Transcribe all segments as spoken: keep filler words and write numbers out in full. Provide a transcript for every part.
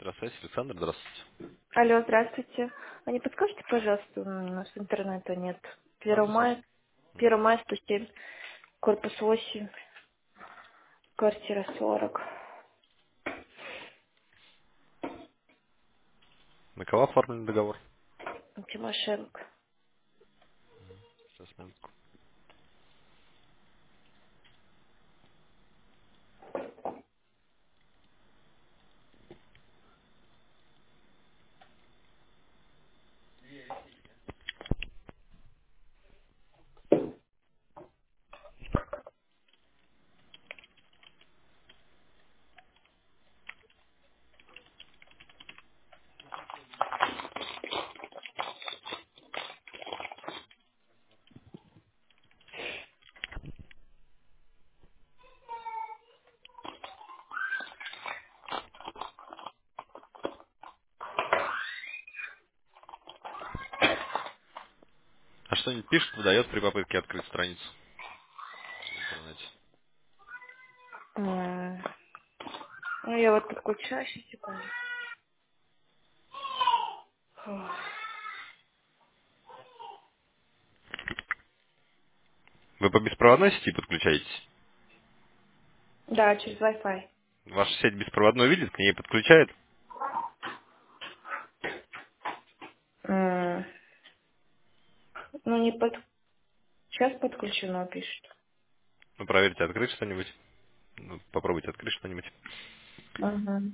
Здравствуйте, Александр, здравствуйте. Алло, здравствуйте. А не подскажете, пожалуйста, у нас интернета нет. Первого Адрес? мая, первого мая сто семь, корпус восемь, квартира сорок. На кого оформлен договор? Тимошенко. Сейчас, минутку. А что-нибудь пишет, выдает при попытке открыть страницу в интернете? М, Ну, я вот подключаю сейчас, секунду. Фух. Вы по беспроводной сети подключаетесь? Да, через Wi-Fi. Ваша сеть беспроводной видит, к ней подключает? М, Ну, не под... Сейчас подключено, пишет. Ну, проверьте, открыть что-нибудь. Ну, попробуйте открыть что-нибудь. Угу.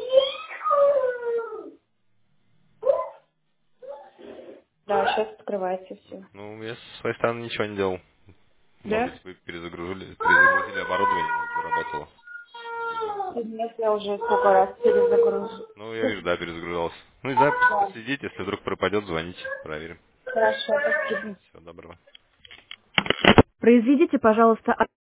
Да, сейчас открывается все. Ну, я с своей стороны ничего не делал. Может Да? быть, вы перезагрузили, перезагрузили оборудование, может, заработало. Извините. Нет, я уже сколько раз перезагружу. Ну, я вижу, да, перезагружался. Ну, не знаю, Да. последите, если вдруг пропадет, звоните, проверим. Хорошо, спасибо. Всего доброго. Произведите, пожалуйста,